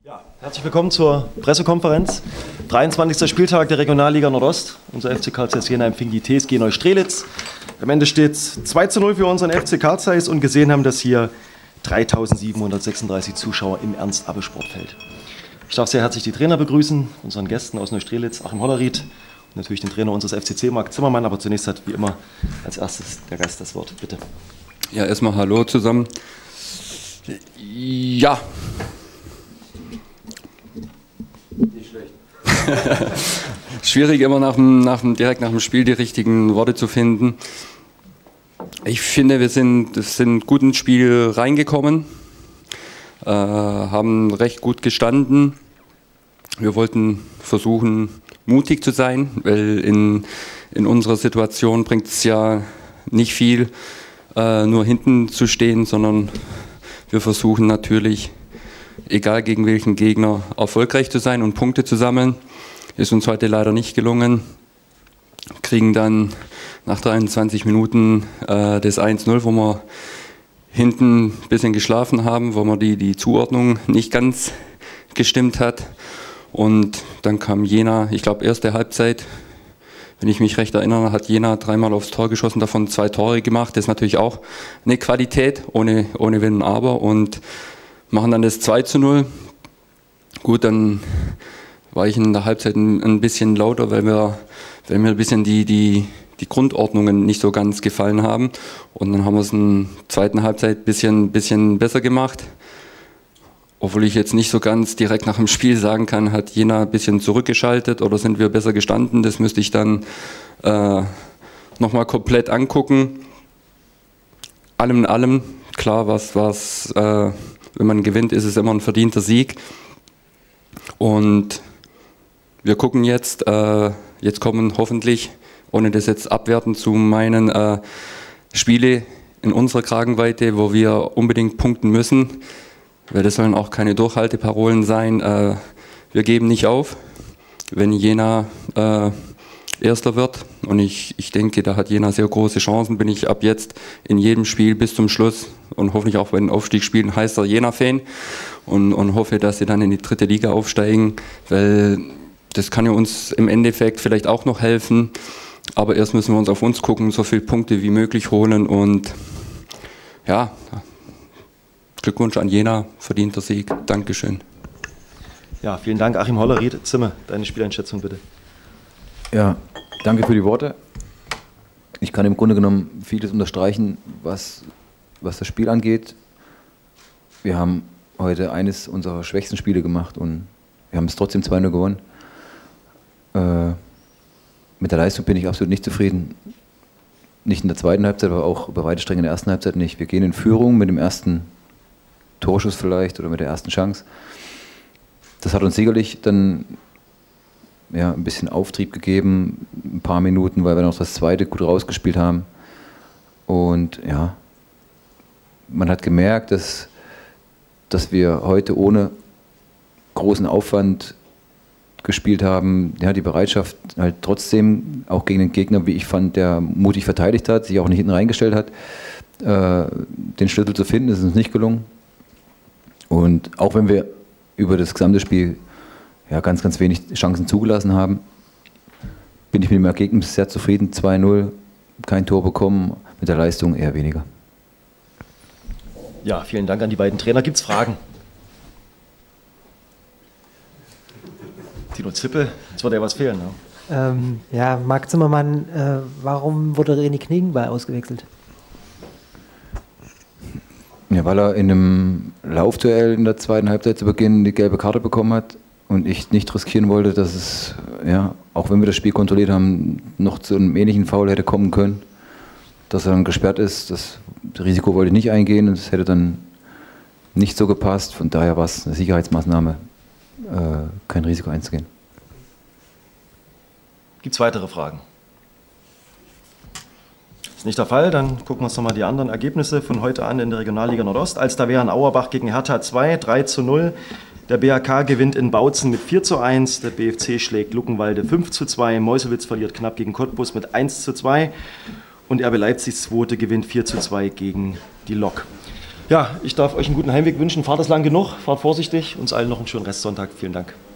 Ja, herzlich willkommen zur Pressekonferenz. 23. Spieltag der Regionalliga Nordost. Unser FC Carl Zeiss Jena empfing die TSG Neustrelitz. Am Ende steht es 2:0 für unseren FC Carl Zeiss und gesehen haben das hier 3.736 Zuschauer im Ernst-Abbe-Sportfeld. Ich darf sehr herzlich die Trainer begrüßen, unseren Gästen aus Neustrelitz, Achim Hollerried und natürlich den Trainer unseres FCC, Marc Zimmermann. Aber zunächst hat wie immer als erstes der Gast das Wort. Bitte. Ja, erstmal Hallo zusammen. Ja. Nicht schlecht. Schwierig immer direkt nach dem Spiel die richtigen Worte zu finden. Ich finde, wir sind gut ins Spiel reingekommen, haben recht gut gestanden. Wir wollten versuchen, mutig zu sein, weil in unserer Situation bringt es ja nicht viel, nur hinten zu stehen, sondern wir versuchen natürlich, egal gegen welchen Gegner, erfolgreich zu sein und Punkte zu sammeln. Ist uns heute leider nicht gelungen. Kriegen dann nach 23 Minuten das 1:0, wo wir hinten ein bisschen geschlafen haben, wo wir die Zuordnung nicht ganz gestimmt hat. Und dann kam Jena, ich glaube erste Halbzeit, wenn ich mich recht erinnere, hat Jena 3-mal aufs Tor geschossen, davon 2 Tore gemacht. Das ist natürlich auch eine Qualität, ohne Wenn und Aber. Und machen dann das 2:0. Gut, dann war ich in der Halbzeit ein bisschen lauter, weil mir ein bisschen die Grundordnungen nicht so ganz gefallen haben. Und dann haben wir es in der zweiten Halbzeit ein bisschen besser gemacht. Obwohl ich jetzt nicht so ganz direkt nach dem Spiel sagen kann, hat Jena ein bisschen zurückgeschaltet oder sind wir besser gestanden. Das müsste ich dann nochmal komplett angucken. Allem in allem, klar, wenn man gewinnt, ist es immer ein verdienter Sieg. Und wir gucken jetzt kommen hoffentlich, ohne das jetzt abwerten zu meinen, Spiele in unserer Kragenweite, wo wir unbedingt punkten müssen. Weil das sollen auch keine Durchhalteparolen sein. Wir geben nicht auf, wenn Jena Erster wird. Und ich denke, da hat Jena sehr große Chancen. Bin ich ab jetzt in jedem Spiel bis zum Schluss und hoffentlich auch bei den Aufstiegsspielen heißer Jena-Fan und hoffe, dass sie dann in die 3. Liga aufsteigen, weil das kann ja uns im Endeffekt vielleicht auch noch helfen. Aber erst müssen wir uns auf uns gucken, so viele Punkte wie möglich holen und ja, Glückwunsch an Jena, verdienter Sieg. Dankeschön. Ja, vielen Dank, Achim Hollerried. Zimmer, deine Spieleinschätzung bitte. Ja, danke für die Worte. Ich kann im Grunde genommen vieles unterstreichen, was das Spiel angeht. Wir haben heute eines unserer schwächsten Spiele gemacht und wir haben es trotzdem 2:0 gewonnen. Mit der Leistung bin ich absolut nicht zufrieden. Nicht in der zweiten Halbzeit, aber auch bei weite Strecken in der ersten Halbzeit nicht. Wir gehen in Führung mit dem ersten Torschuss vielleicht oder mit der ersten Chance. Das hat uns sicherlich dann ein bisschen Auftrieb gegeben, ein paar Minuten, weil wir noch das zweite gut rausgespielt haben. Und ja, man hat gemerkt, dass wir heute ohne großen Aufwand gespielt haben. Ja, die Bereitschaft halt trotzdem, auch gegen den Gegner, wie ich fand, der mutig verteidigt hat, sich auch nicht hinten reingestellt hat, den Schlüssel zu finden, ist uns nicht gelungen. Und auch wenn wir über das gesamte Spiel ganz, ganz wenig Chancen zugelassen haben, bin ich mit dem Ergebnis sehr zufrieden. 2:0, kein Tor bekommen, mit der Leistung eher weniger. Ja, vielen Dank an die beiden Trainer. Gibt es Fragen? Tino Zippel, jetzt wird ja was fehlen. Ne? Marc Zimmermann, warum wurde René Kniegenball ausgewechselt? Ja, weil er in einem Laufduell in der zweiten Halbzeit zu Beginn die gelbe Karte bekommen hat und ich nicht riskieren wollte, dass es, auch wenn wir das Spiel kontrolliert haben, noch zu einem ähnlichen Foul hätte kommen können, dass er dann gesperrt ist. Das Risiko wollte ich nicht eingehen und es hätte dann nicht so gepasst. Von daher war es eine Sicherheitsmaßnahme, kein Risiko einzugehen. Gibt es weitere Fragen? Ist nicht der Fall, dann gucken wir uns nochmal die anderen Ergebnisse von heute an in der Regionalliga Nordost. Alsterwerren Auerbach gegen Hertha 2, 3:0. Der BHK gewinnt in Bautzen mit 4:1. Der BFC schlägt Luckenwalde 5:2. Meuselwitz verliert knapp gegen Cottbus mit 1:2. Und RB Leipzig 2. gewinnt 4:2 gegen die Lok. Ja, ich darf euch einen guten Heimweg wünschen. Fahrt es lang genug, fahrt vorsichtig. Uns allen noch einen schönen Restsonntag. Vielen Dank.